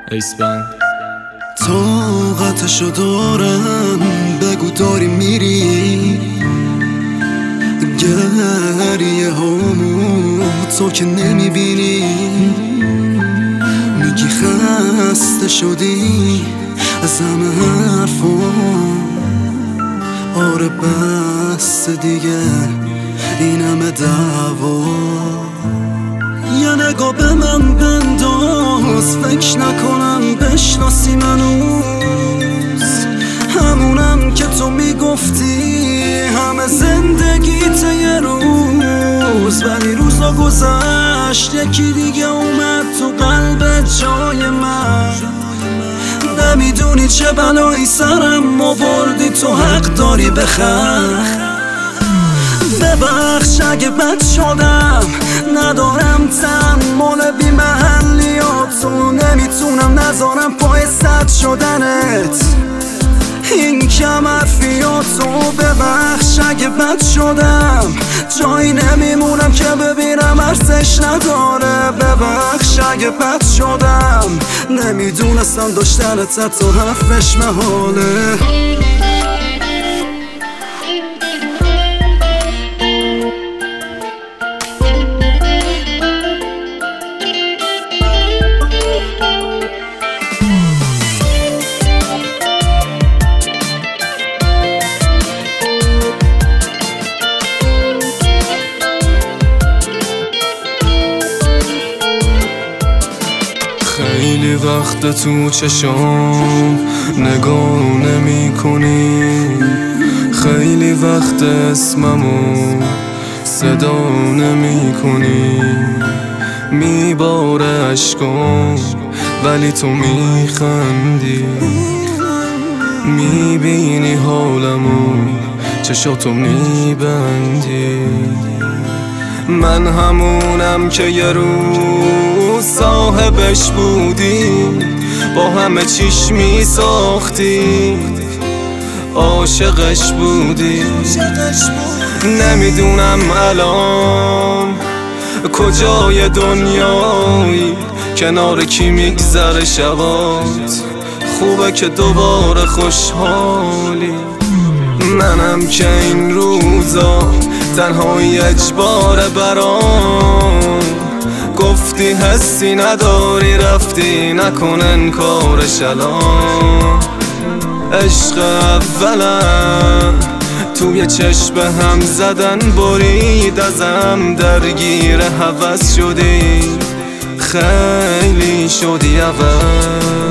ایسبند طاقتشو دارم بگو داری میری گریه هامو تو که نمیبینی میگی خسته شدی از همه حرفا آره بس دیگه این همه دعوا یه نگاه به من بنداز فکر نکنم بشناسی منوز همونم که تو میگفتی همه زندگیت یه روز ولی روزا گذشت یکی دیگه اومد تو قلب جای من نمیدونی چه بلایی سرم آوردی تو حق داری بخند ببخش اگه بد شدم ندارم تحمل بی محلیاتو نمیتونم نذارم پای سد شدنت این کم حرفیاتو ببخش اگه بد شدم جایی نمیمونم که ببینم ارزش نداره ببخش اگه بد شدم نمیدونستم داشتنت حتی حرفش محاله خیلی وقت تو چشام نگاه نمی کنی خیلی وقت اسممو صدا نمی کنی میباره عشقام ولی تو میخندی میبینی حالمو چشاتو میبندی من همونم که یه روز صاحبش بودی با همه چیش میساختی عاشقش بودی نمیدونم الان کجای دنیایی کنار کی میگذره شبات خوبه که دوباره خوشحالی منم که این روزا تنهایی اجباره برام گفتی حسی نداری رفتی نکن انکارش الان عشق اولم توی چشم هم زدن برید ازم درگیر هوس شدی خیلی شدی اول